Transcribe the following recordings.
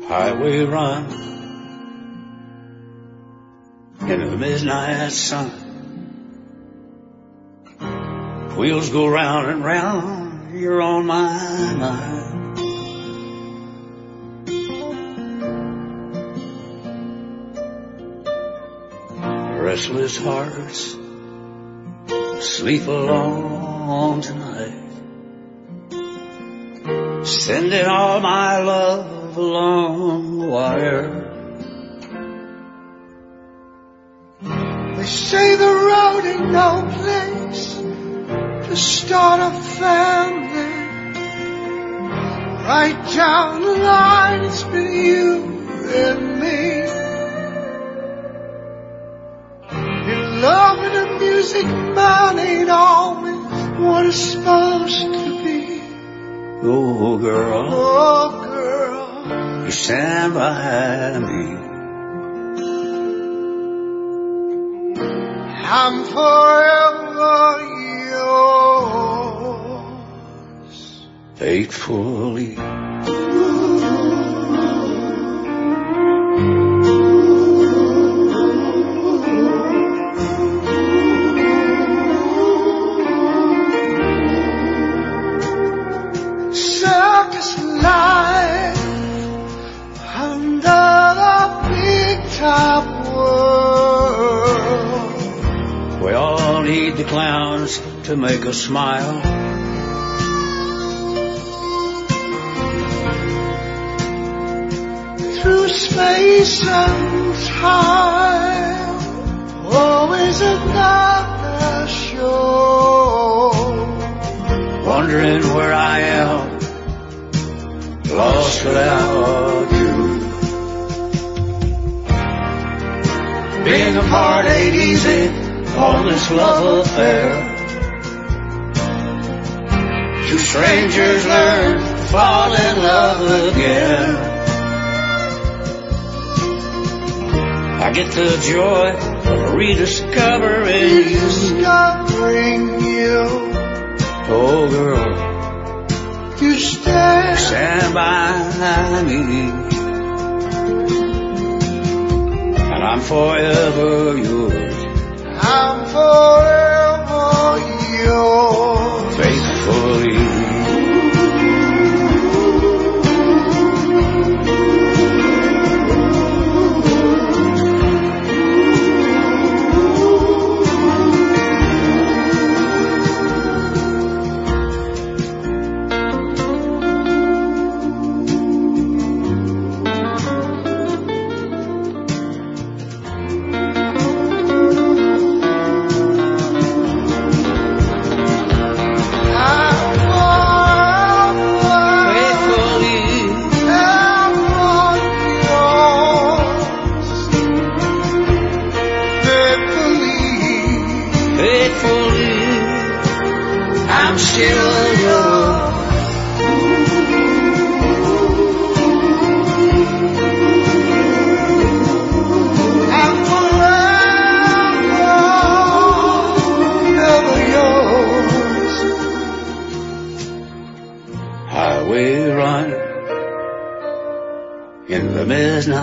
highway run into the midnight sun. Wheels go round and round, you're on my mind. Restless hearts sleep alone tonight, sending all my love along the wire. They say the road ain't no place to start a family. Right down the line, it's been you and me. In love and the music, man, ain't always what it's supposed to be. Oh girl, oh girl, you stand by me. I'm forever yours, faithfully. Circus life under the big top world. We all need the clowns to make us smile. Through space and time, always another show. Wondering where I am, lost without you. Being apart ain't easy on this love affair. Two strangers learn to fall in love again. I get the joy of rediscovering you. Rediscovering you. Oh girl, you stand by me, and I'm forever yours. I'm forever yours, faithfully.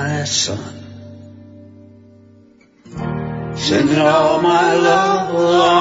Sending all my love along